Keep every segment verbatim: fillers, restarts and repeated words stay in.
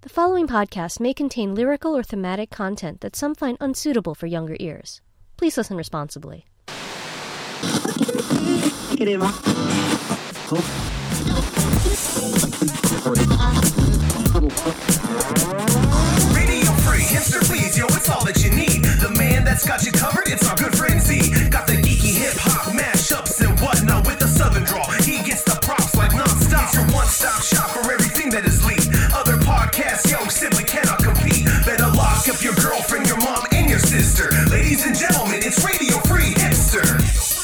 The following podcast may contain lyrical or thematic content that some find unsuitable for younger ears. Please listen responsibly. Radio free, hipster please, yo, it's all that you need. The man that's got you covered, it's our good friend Z. Got the geeky hip-hop mashups and whatnot with the southern draw. He gets the props like non-stop. It's your one-stop shop for everything that is lead. Other podcasts, yo, simply cannot compete. Better lock up your girlfriend, your mom, and your sister. Ladies and gentlemen, it's Radio Free Hipster.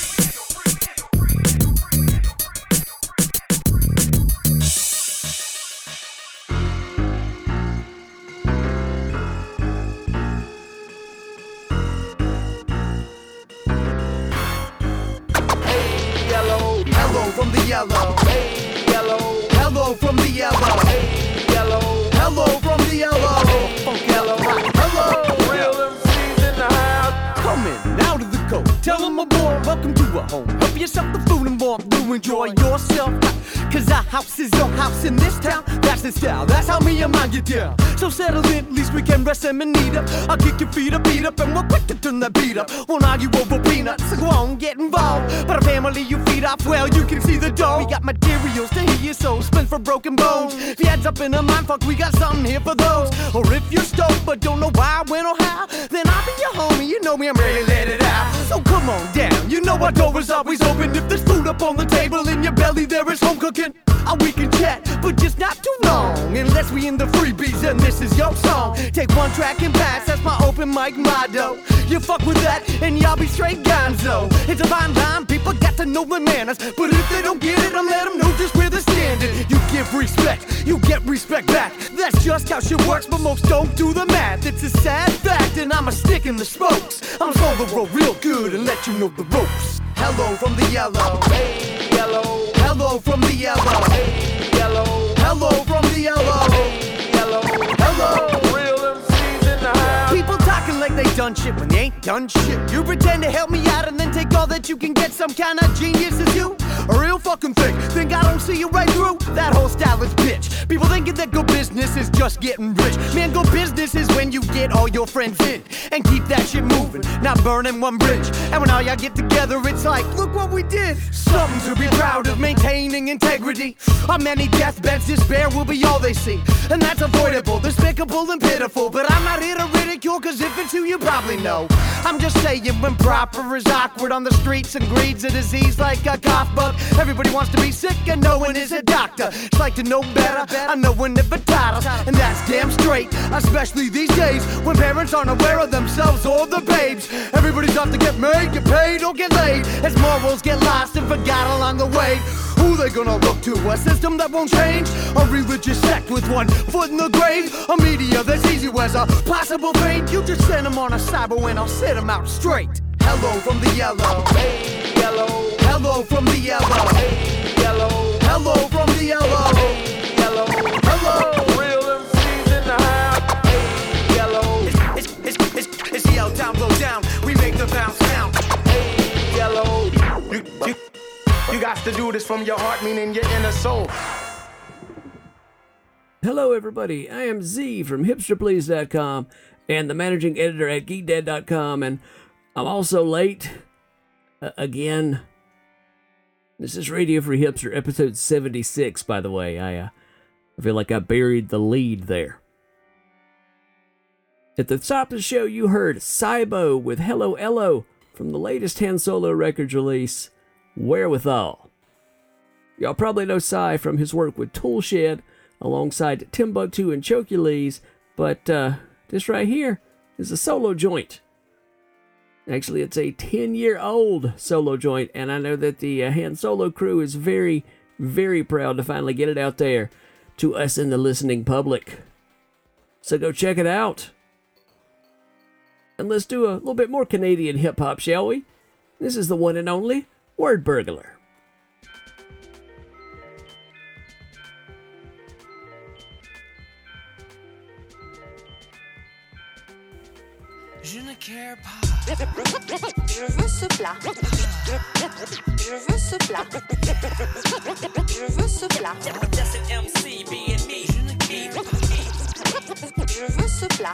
From the yellow, hey, yellow. Hello from the yellow, hey, yellow. Hello from the yellow, hey, yellow. Hello, real M Cs in the house. Coming out of the cold, tell them my boy, welcome to a home. Help yourself the food and warmth to enjoy yourself. Cause our house is your house in this town. That's the style, that's how me and mine get down. So settle in, at least we can rest them and eat up. I'll kick your feet up, beat up, and we're quick to turn that beat up. Won't argue over peanuts, so go on, get involved. But a family you feed off, well, you can see the dough. We got materials to heal your soul, spin for broken bones. If your head's up in a mind fuck, we got something here for those. Or if you're stoked but don't know why, when, or how, then I'll be your homie, you know me, I'm ready to let it out. So come on down, you know our door is always open. If there's food up on the table in your belly, there is home cooking. Oh, we can chat, but just not too long. Unless we in the freebies and this is your song. Take one track and pass, that's my open mic motto. You fuck with that and y'all be straight gonzo. It's a fine line, people got to know their manners. But if they don't get it, I'll let them know just where they're standing. You give respect, you get respect back. That's just how shit works, but most don't do the math. It's a sad fact and I'm a stick in the spokes. I'm gonna roll real good and let you know the ropes. Hello from the yellow, hey, yellow. Hello from the yellow, hey, yellow. Hello from the yellow, hey, yellow. Hello, real M Cs in the house. People talking like they done shit when they ain't done shit. You pretend to help me out and then take all that you can get. Some kind of genius is you, a real fucking thing. Think I don't see you right through? That whole style is bitch. People thinking that good business is just getting rich. Man, good business is when you get all your friends in and keep that shit moving, not burning one bridge. And when all y'all get together, it's like, look what we did. Something to be proud of, maintaining integrity. On many deathbeds, despair will be all they see. And that's avoidable, despicable and pitiful. But I'm not here to ridicule, cause if it's you, you probably know. I'm just saying when proper is awkward on the streets and breeds a disease like a cough bug. Everybody wants to be sick and no one is a doctor. It's like to know better, I know one never taught us. And that's damn straight, especially these days when parents aren't aware of themselves or the babes. Everybody's out to get made, get paid, or get laid. As morals get lost and forgot along the way. Who they gonna look to? A system that won't change? A religious sect with one foot in the grave? A media that's easy as a possible fate? You just send them on a cyber and I'll set them out straight. Hello from the yellow, hey, yellow. Hello from the yellow, hey, yellow. Hello from the yellow, hey, yellow. Hello, real M Cs in the house, hey, yellow. It's, it's, it's, it's, it's yell down, blow down. We make the bounce count, hey, yellow. You, you, you got to do this from your heart, meaning your inner soul. Hello, everybody. I am Z from hipster please dot com and the managing editor at geek dad dot com, and I'm also late uh, again. This is Radio Free Hipster, episode seventy-six, by the way. I, uh, I feel like I buried the lead there. At the top of the show, you heard Cybo with Hello Ello from the latest Han Solo Records release, Wherewithal. Y'all probably know Cy from his work with Toolshed, alongside Timbuktu and Chokules, but uh, this right here is a solo joint. Actually, it's a ten-year-old solo joint, and I know that the uh, Han Solo crew is very, very proud to finally get it out there to us in the listening public. So go check it out. And let's do a little bit more Canadian hip-hop, shall we? This is the one and only Word Burglar. Je ne care pas. Je veux ce plat. Je veux ce plat. Je veux ce plat. Just an M C being me. Je ne care pas. ce plat.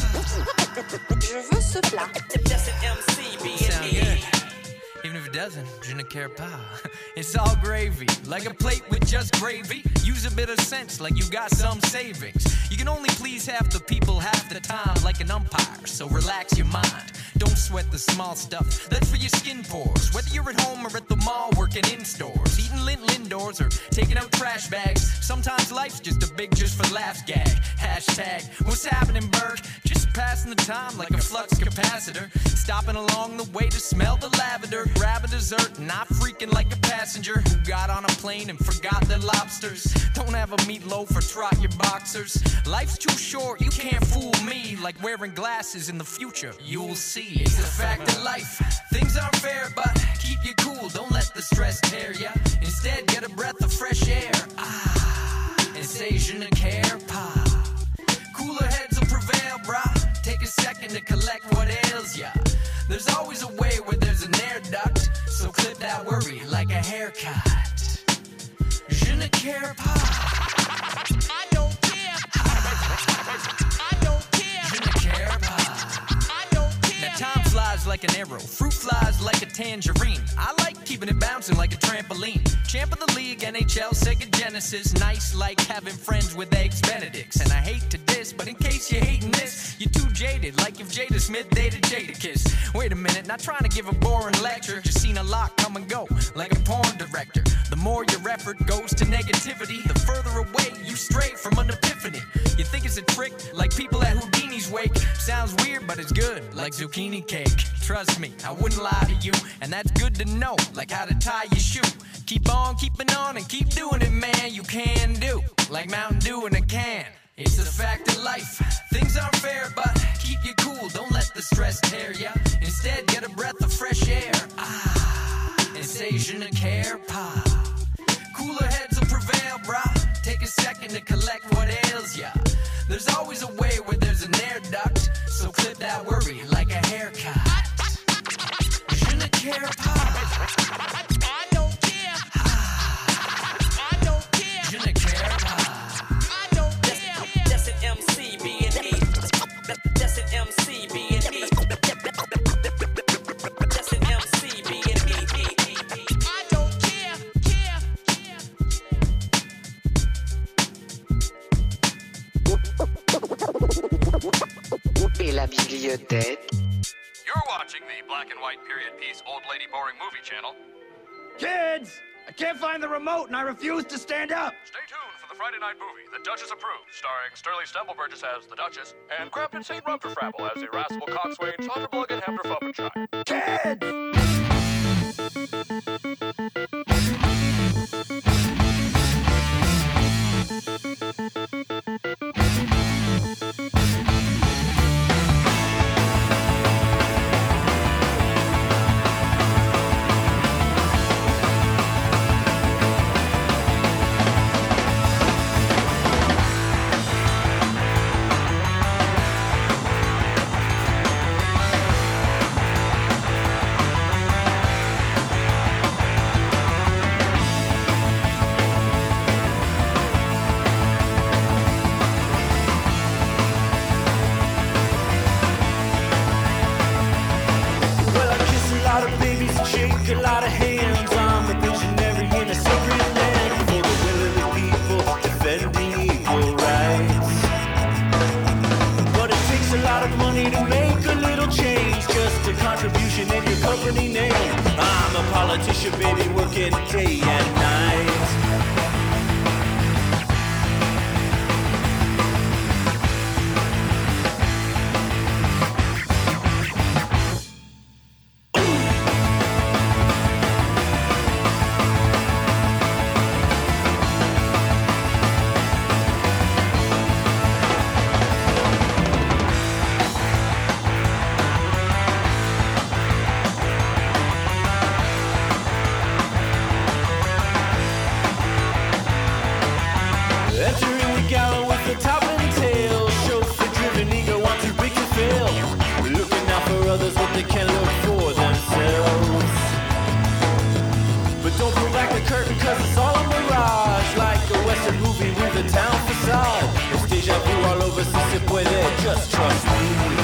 Je veux ce plat. Just an M C being Sound me. good. Even if it doesn't, je ne care pas. It's all gravy, like a plate with just gravy. Use a bit of sense, like you got some savings. You can only please half the people half the time, like an umpire, so relax your mind. Don't sweat the small stuff, that's for your skin pores. Whether you're at home or at the mall, working in stores, eating lint indoors or taking out trash bags. Sometimes life's just a big just for laughs gag. Hashtag, what's happening, Berg? Just passing the time like a flux capacitor. Stopping along the way to smell the lavender. Grab a dessert, not freaking like a passenger who got on a plane and forgot their lobsters. Don't have a meatloaf or trot your boxers. Life's too short, you can't fool me. Like wearing glasses in the future, you'll see. It's the fact of life. Things aren't fair, but keep you cool. Don't let the stress tear ya. Instead, get a breath of fresh air. Ah, and say je ne care pas. Cooler heads will prevail, brah. Take a second to collect what ails ya. There's always a way where there's an air duct. So clip that worry like a haircut. Je ne care pas. I don't care. I don't care. Je ne care pas. I don't care. Now time flies like an arrow, fruit flies like a tangerine. I like keeping it bouncing like a trampoline. Champ of the league, N H L, Sega Genesis. Nice like having friends with eggs Benedicts. And I hate to diss, but in case you're hating this, you're too jaded, like if Jada Smith dated Jadakiss. Wait a minute, not trying to give a boring lecture. Just seen a lot come and go, like a porn director. The more your effort goes to negativity, the further away you stray from an epiphany. You think it's a trick, like people at Houdini's wake. Sounds weird, but it's good, like zucchini cake. Trust me, I wouldn't lie to you, and that's good to know, like how to tie your shoe. Keep on keeping on and keep doing it, man. You can do, like Mountain Dew in a can. It's the fact of life. Things aren't fair, but keep you cool. Don't let the stress tear ya. Instead, get a breath of fresh air. Ah, and say je ne care pas. Cooler heads will prevail, brah. Take a second to collect what ails ya. There's always a way where there's an air duct. So clip that worry like a haircut. Je ne care pas. I don't care. I don't care. Je ne care pas. I don't care. Just an M C being me. Just an M C being me. Just an M C being me. I don't care. Care. Et la bibliothèque. You're watching the black and white period piece Old Lady Boring Movie channel. Kids! I can't find the remote and I refuse to stand up! Stay tuned for the Friday night movie, The Duchess Approved, starring Sterling Stemple Burgess as the Duchess and Crampton Saint Rumperfrabble as the irascible coxswain Sonderbluggen Hamderfuppenschein. Kids! Well, I kiss a lot of babies and shake a lot of hands. I'm a visionary in a sacred land for the will of the people, defending equal rights. But it takes a lot of money to make a little change, just a contribution in your company name. I'm a politician, baby, working day and night. with it, just trust me.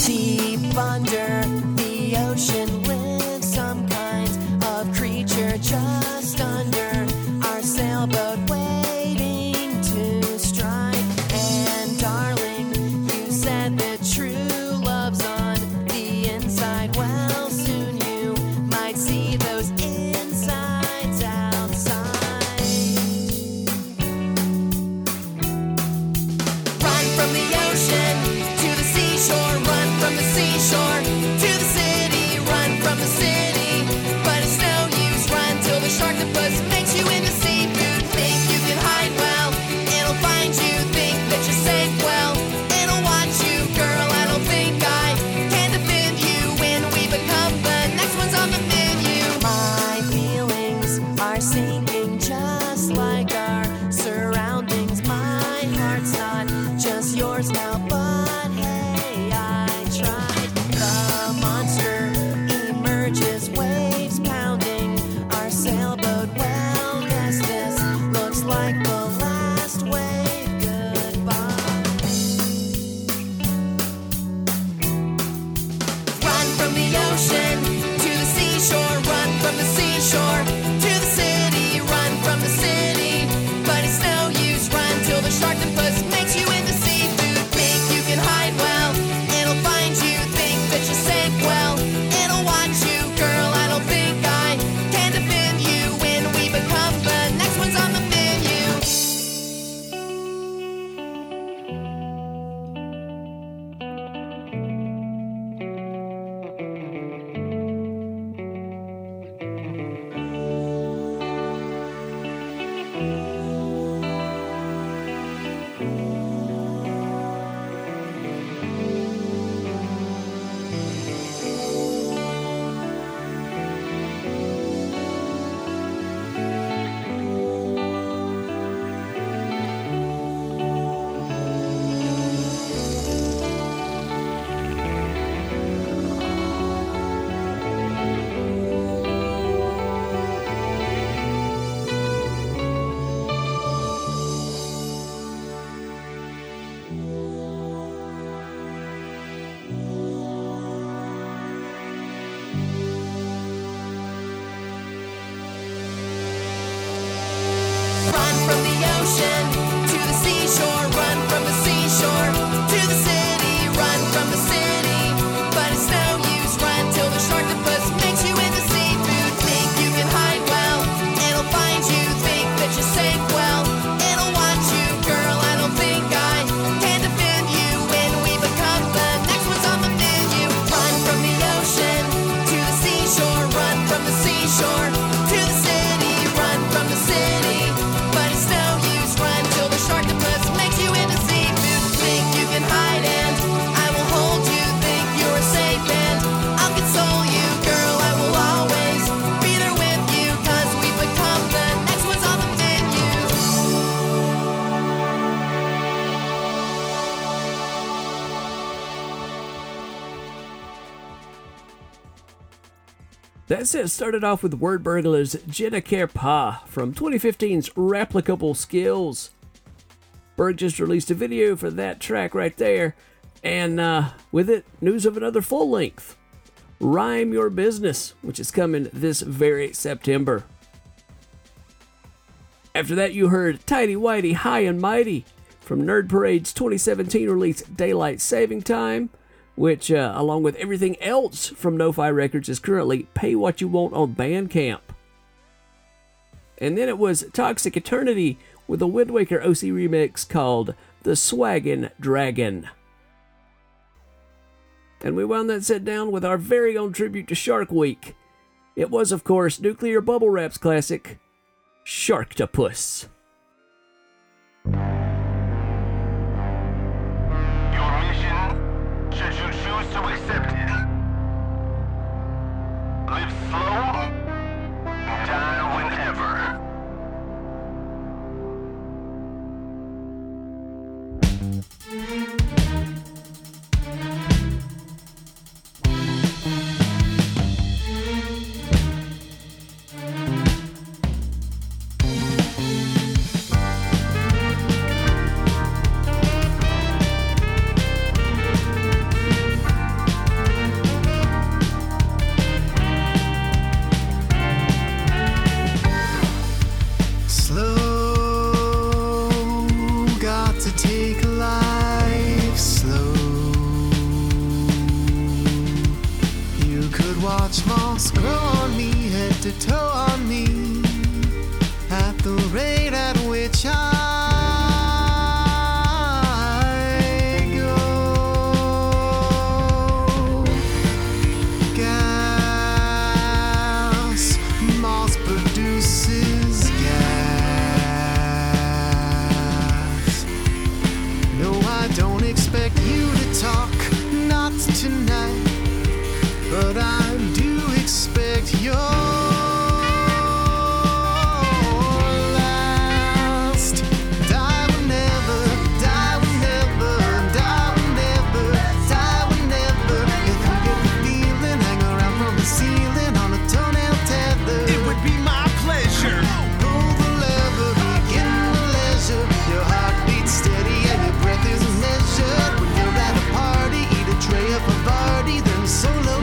Deep under the ocean lives some kind of creature just under our sailboat waiting to strike. And darling, you said that true love's on the inside. Well, soon you might see those insides outside. Run from the ocean to the seashore, run from the seashore to the city, run from the city, but it's no use, run till the sharktopus makes you into seafood. Think you can hide well, it'll find you, think that you're safe well, it'll watch you, girl, I don't think I can defend you when we become the next ones on the menu. My feelings are sinking just like our surroundings, my heart's not just yours now, but hey, I tried. The monster emerges, waves pounding our sailboat. Well, yes, this looks like the last wave. Goodbye. Run from the ocean to the seashore, run from the seashore to the city, run from the city, but it's no use, run till the sharktopus makes you into seafood. Think you can hide well, it'll find you, think that you're safe well, it'll watch you, girl, I don't think I can defend you when we become the next ones on the menu. Run from the ocean to the seashore, run from the seashore to the city, run from the city, but it's no use, run till the sharktopus makes you into seafood. Think you can hide well, it'll find you, think that you're safe well, it'll watch you, girl, I don't think I can defend you when we become the next ones on the menu. Run from the ocean to the seashore, run from the seashore to the city, run from the city, but it's no use, run till the sharktopus makes you into seafood. Think you can hide and I will hold you, think you're safe and I'll console you, girl, I will always be there with you, cause we become the next ones on the menu. That set started off with Word Burglar's Je ne care pas from twenty fifteen's Replicable Skills. Berg just released a video for that track right there, and uh, with it, news of another full length, Rhyme Your Business, which is coming this very September. After that, you heard Tidy Whitey High and Mighty from Nerd Parade's twenty seventeen release Daylight Saving Time, which, uh, along with everything else from No-Fi Records, is currently Pay What You Want on Bandcamp. And then it was Toxic Eternity with a Wind Waker O C remix called The Swaggin' Dragon. And we wound that set down with our very own tribute to Shark Week. It was, of course, Nuclear Bubble Rap's classic, Sharktopus. Your mission, should you choose to accept it, live slow, die whenever. watch moss grow on me, head to toe on me, at the rate at which I go. Gas, moss produces gas. No, I don't expect you to talk, not tonight. But I do expect your last. Die will never, die will never, die will never, die will never. If you get the feeling, hang around from the ceiling on a toenail tether. It would be my pleasure. Pull the lever, begin the leisure. Your heart beats steady and your breath is measured. When you're at a party, eat a tray of Bacardi, then solo.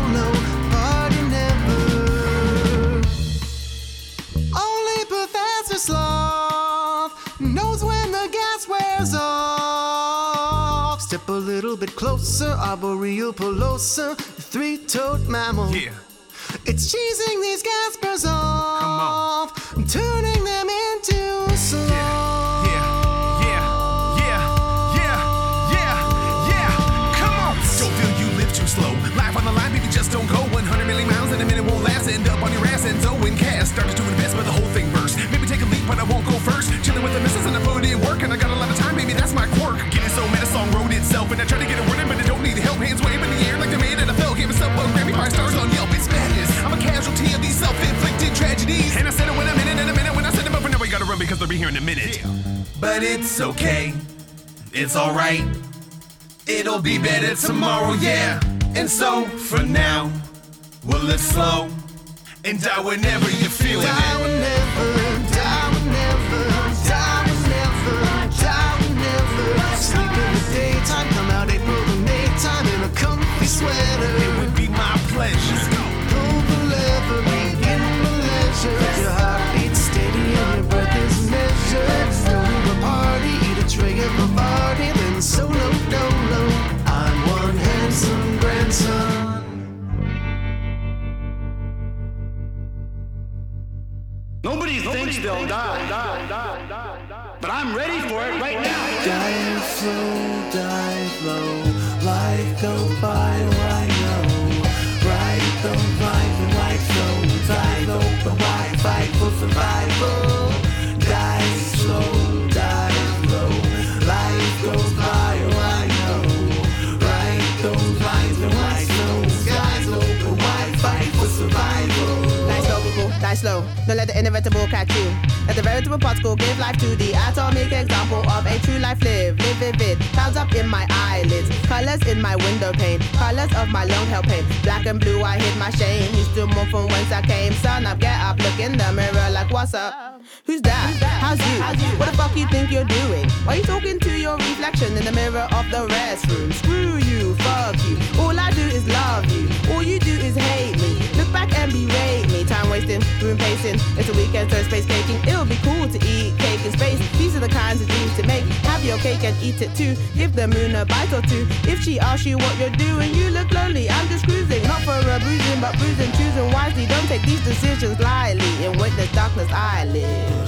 Sloth knows when the gas wears off. Step a little bit closer, arboreal pelosa, three-toed mammal. Yeah. It's cheesing these gaspers off, turning them into sloth. Yeah, yeah, yeah, yeah, yeah, yeah. Come on. Don't feel you live too slow. Life on the line, baby, just don't go. one hundred million miles in a minute won't last. End up on your ass and so in cash. Started to invest, but the whole thing burst. Maybe take a leap, but I won't go first. Chilling with the missus and I put in work, and I got a lot of time, baby, that's my quirk. Getting so mad, a song wrote itself, and I try to get a word in, but I don't need help. Hands wave in the air like the man that I fell. Gave myself a Grammy, five stars on Yelp. It's madness. I'm a casualty of these self-inflicted tragedies. And I said it when I'm in it, and a minute when I said it, but for now we gotta run because they'll be here in a minute. Yeah. But it's okay. It's alright. It'll be better tomorrow, yeah. And so, for now, we'll live slow and die whenever you're feeling die it. Die whenever, die whenever, die whenever, die whenever. Sleep in the daytime, come out April and May time in a comfy sweater. It would be my pleasure. Pull the lever, begin the leisure. Your heart beats steady and your breath is measured. Go to a party, eat a tray of Bacardi, then solo dolo. I'm one handsome grandson. Nobody thinks they'll die, but I'm ready for it right now. Dive slow, dive low, life goes by, oh I know. Ride those lines and white stones, eyes open wide, fight for survival. Dive slow, dive low, life goes by, oh I know. Ride those lines and white stones, eyes open wide, fight for survival. Die slow, don't let the inevitable catch you. Let the veritable particle give life to the atomic example of a true life live. Live vivid, clouds up in my eyelids, colors in my window pane, colors of my long held pain. Black and blue, I hid my shame. Used to move from whence I came. Sun up, get up, look in the mirror like what's up? Who's that? How's you? What the fuck you think you're doing? Why you talking to your reflection in the mirror of the restroom? Screw you, fuck you. All I do is love you. All you do is hate me. Look back and berate me. Time wasting, room pacing. It's a weekend, so space caking. It'll be cool to eat cake in space. These are the kinds of dreams to make. Have your cake and eat it too. Give the moon a bite or two. If she asks you what you're doing, you look lonely. I'm just cruising, not for a bruising, but bruising, choosing wisely. Don't take these decisions lightly. In witness darkness, I live.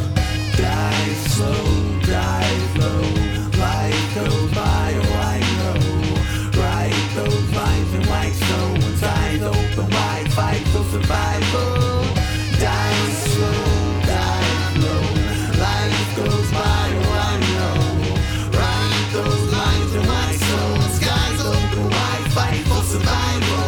Die slow, die low, life goes by, oh I know. Write those lines in white stones, eyes open wide, fight for survival. Die slow, die low, life goes by, oh I know. Write those lines in white stones, skies open wide, fight for survival.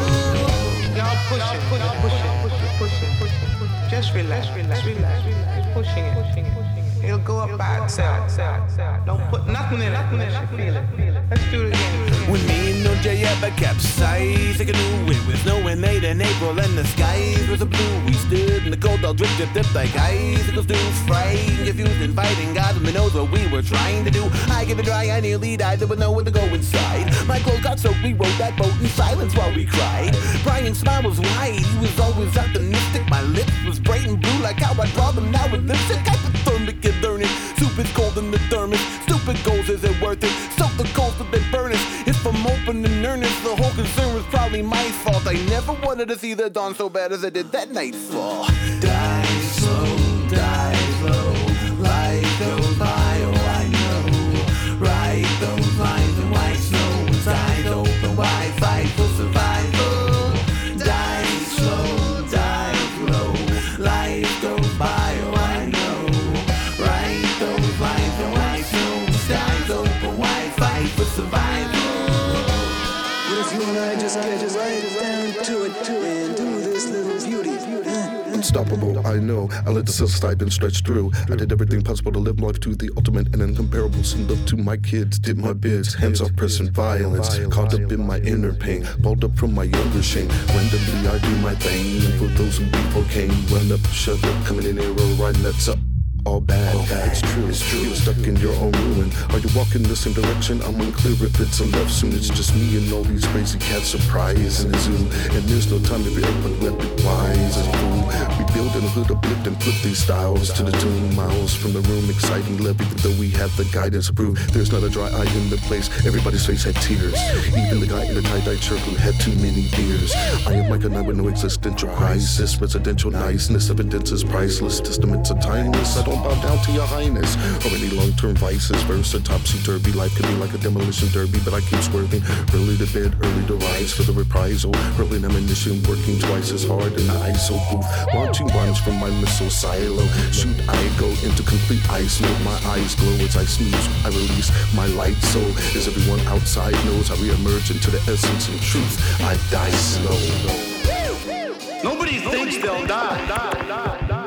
Y'all push it, push it, push it, push it, push it, push it. Just relax, relax, relax, relax. Pushing it, pushing it. It'll go up by itself. Don't put nothing in it. Feel it, feel it. Let's do it again. When me and O J ever capsized, like a new it was snowing late in April and the skies was a blue. We stood in the cold, all drip, drip, drip like icicles do. Frightened, confused, and fighting. God only knows what we were trying to do. I give it dry, I nearly died, there was nowhere to go inside. My clothes got soaked, we rode that boat in silence while we cried. Brian's smile was wide, he was always optimistic. My lips was bright and blue like how I draw them now with lipstick. Hypothermic and learning, soup is cold in the thermos. Stupid goals, is it worth it? Soak the coals, but they burn it. It's for I'm open and earnest. The whole concern was probably my fault. I never wanted to see the dawn so bad as I did that night's fall. Die slow, die slow. Life goes by, oh I know. Write those lines in white snow. With eyes open wide, fight for survival. Die slow, die slow. Life goes by, oh I know. Write those lines in white snow. With eyes open wide, fight for survival. With you and I just get right down to it and do this little beauty. Unstoppable, I know. I let the psilocybin stretch through. I did everything possible to live life to the ultimate and incomparable. Send love to my kids, did my bits. Hands off pressing violence. Caught up in my inner pain. Balled up from my younger shame. Randomly I do my thing. And for those who before came, run up, shut up, coming in here, riding nuts up. All bad, all bad, it's true, it's true. You're stuck in your own ruin. Are you walking the same direction? I'm unclear if it's a left soon. It's just me and all these crazy cats surprise in the zoo. And there's no time to be open, let be wise as a fool. We build in a hood, uplift and put these styles to the tune. Miles from the room, exciting love, even though we have the guidance approved. There's not a dry eye in the place, everybody's face had tears. Even the guy in the tie-dye shirt who had too many beers. I am like a night with no existential crisis. Residential niceness, evidence is priceless. Testaments of timeless, I don't bow down to your highness or any long-term vices. Versa topsy-turvy, life can be like a demolition derby, but I keep swerving. Early to bed, early to rise for the reprisal. Hurling ammunition, working twice as hard in the I S O booth. Launching runs from my missile silo. Shoot, I go into complete ice mode. My eyes glow as I snooze. I release my light soul. As everyone outside knows, I re-emerge into the essence and truth. I die slow. Nobody thinks they'll die. die, die, die.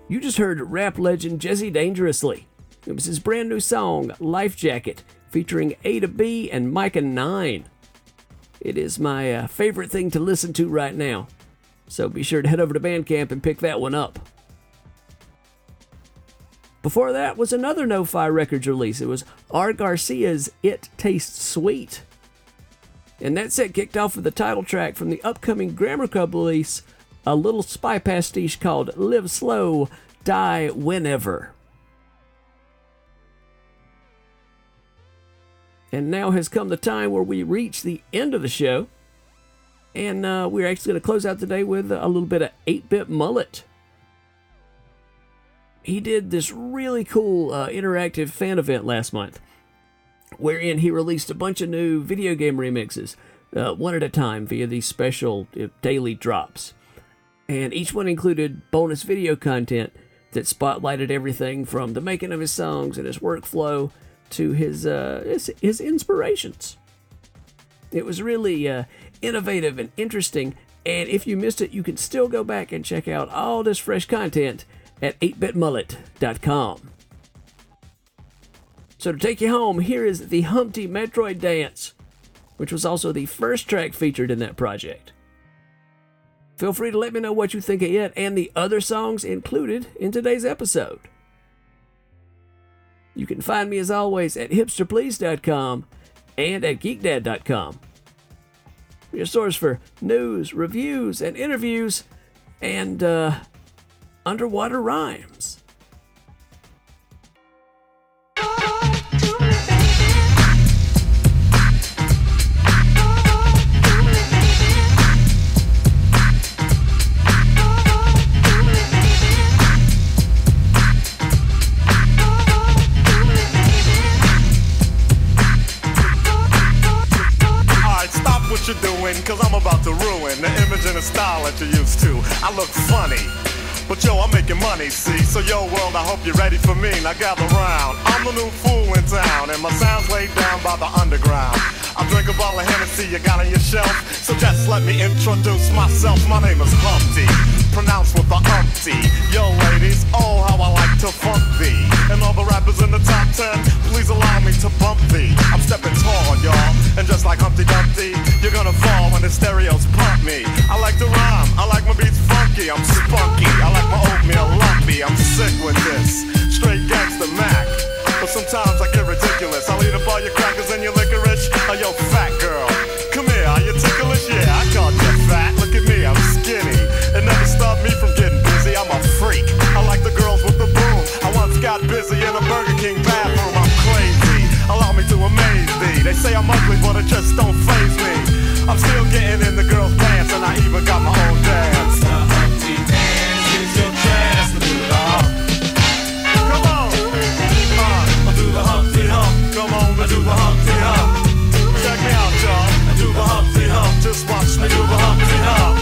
You just heard rap legend Jesse Dangerously. It was his brand new song, Life Jacket, featuring A to B and Micah nine. It is my uh, favorite thing to listen to right now, so be sure to head over to Bandcamp and pick that one up. Before that was another No-Fi Records release. It was R. Garcia's It Tastes Sweet. And that set kicked off with the title track from the upcoming Grammar Club release, a little spy pastiche called Live Slow, Die Whenever. And now has come the time where we reach the end of the show. And uh, we're actually going to close out today with a little bit of eight-Bit Mullet. He did this really cool uh, interactive fan event last month, wherein he released a bunch of new video game remixes, uh, one at a time via these special uh, daily drops. And each one included bonus video content that spotlighted everything from the making of his songs and his workflow to his uh, his, his inspirations. It was really uh, innovative and interesting, and if you missed it, you can still go back and check out all this fresh content at eight bit mullet dot com. So to take you home, here is the Humpty Metroid Dance, which was also the first track featured in that project. Feel free to let me know what you think of it and the other songs included in today's episode. You can find me as always at hipster please dot com and at geek dad dot com. Your source for news, reviews, and interviews, and uh, underwater rhymes. You're doing, cause I'm about to ruin the image and the style that you're used to. I look funny, but yo, I'm making money, see? So yo, world, I hope you're ready for me. Now gather round. I'm the new fool in town, and my sound's laid down by the underground. I drink a bottle of Hennessy you got on your shelf, so just let me introduce myself. My name is Humpty, pronounced with the umpty. Yo, ladies, oh, how I like to funk thee. And all the rappers in the top ten, please allow me to bump thee. I'm stepping tall, y'all, and just like Humpty Dumpty, you're gonna fall when the stereos pump me. I like to rhyme, I like my beats funky, I'm spunky, I like my oatmeal lumpy, I'm sick with this, straight gangsta Mac. But sometimes I get ridiculous, I'll eat up all your crackers and your licorice. Oh, yo, fat girl, come here, are you ticklish? Yeah, I called you fat, look at me, I'm skinny. It never stopped me from getting busy, I'm a freak. I like the girls with the boom, I once got busy in a Burger King bathroom, I'm crazy. Allow me to amaze thee. They say I'm ugly, but it just don't faze me. I'm still getting in the girls' pants, and I even got my own dance. The Humpty Dance is your chance to do the hump. Come on, uh, I do the Humpty Hump. Come on, I do the Humpty Hump. Check me out, y'all. I do the Humpty Hump. Just watch me do the Humpty Hump.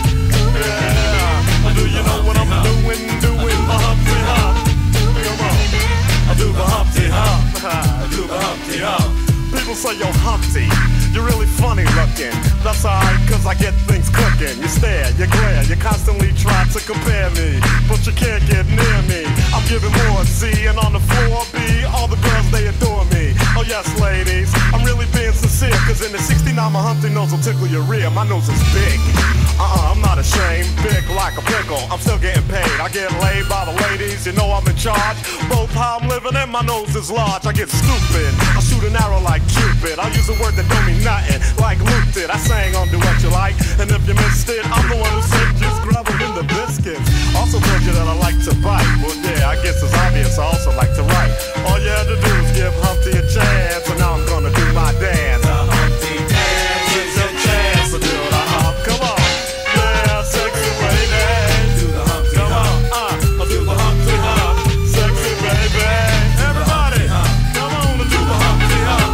Yeah, do you know what I'm doing? Doing the Humpty Hump. Come on, I do the Humpty Hump. I do the Humpty Hump. People say, yo, Humpty, you're really funny looking. That's alright, cause I get things cooking. You stare, you glare, you constantly try to compare me, but you can't get near me. I'm giving more C, and on the floor B, all the girls, they adore me. Oh yes, ladies, I'm really being sincere, cause in the sixty-nine, my Humpty nose will tickle your rear. My nose is big, uh-uh, I'm not ashamed. Big like a pickle, I'm still getting paid. I get laid by the ladies, you know I'm in charge. Both how I'm living and my nose is large. I get stupid, I shoot an arrow like Cupid. I use a word that don't mean nothing, like Luke did. I sang on Do What You Like, and if you missed it, I'm the one who said just grab them in the biscuits. Also told you that I like to bite. Well, yeah, I guess it's obvious I also like to write. All you had to do is give Humpty a chance, and now I'm gonna do my dance. The Humpty Dance is your chance to do the hump. Come on, yeah, sexy lady. Do the Humpty Come on, uh, I'll do the Humpty Hump. Sexy baby, everybody, come on, to do the Humpty Hump.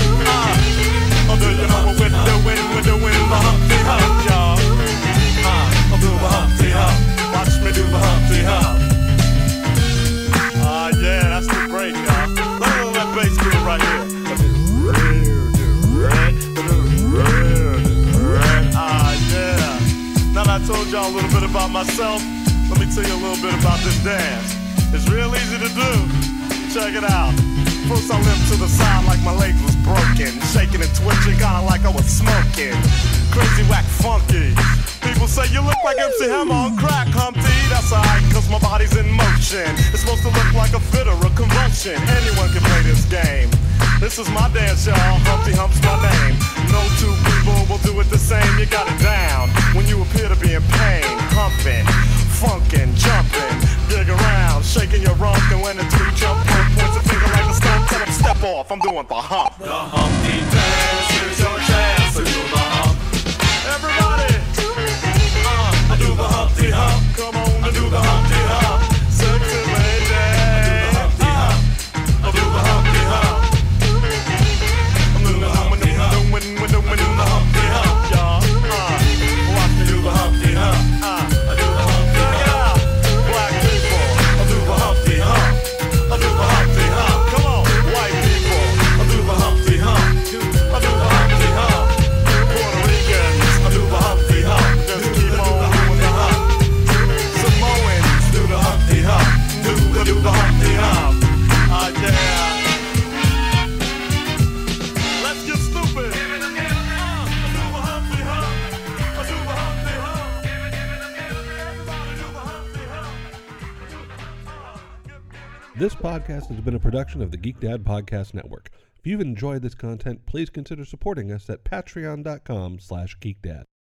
Uh, do you know what we're doing? We're doing the Humpty Hump, y'all. Uh, I'll do the Humpty Hump. Watch me do the Humpty Hump. Ah, uh, yeah, that's the break, y'all. Look at that bass groove right here. Ah, uh, yeah. Now that I told y'all a little bit about myself, let me me tell you a little bit about this dance. It's real easy to do. Check it out. First I limped to the side like my leg was broken, shaking and twitching, kinda like I was smoking. Crazy, whack, funky. People say you look like M C Hammer on crack, Humpty. That's alright, cause my body's in motion. It's supposed to look like a fit or a convulsion. Anyone can play this game. This is my dance, y'all. Humpty Hump's my name. No two people will do it the same. You got it down when you appear to be in pain. Humping, funkin', jumping, dig around, shaking your rump, and when the two jump, points a finger like a stump. Tell them step off. I'm doing the hump. The Humpty dance. Here's your chance to do the hump. Everybody, uh, I do the Humpty Hump. Come on, I do the Humpty Hump. Sexy lady, I do the Humpty Hump. I'm doing the Humpty Hump. When when when when the Humpty Hump, y'all. Uh, watch me do the Humpty Hump. Uh, I do the Humpty Hump. Black people, I do the Humpty Hump. I do the Humpty Hump. Come on, white people, I do the Humpty Hump. I do the Humpty Hump. Puerto Ricans, I do the Humpty Hump. Just keep on doing the hump. Samoans, do the Humpty Hump. Do the do the Humpty Hump. Ah yeah. Let's get stupid. Uh, I do the Humpty Hump. I do the Humpty Hump. Everybody do the Humpty Hump. This podcast has been a production of the Geek Dad Podcast Network. If you've enjoyed this content, please consider supporting us at patreon.com slash geekdad.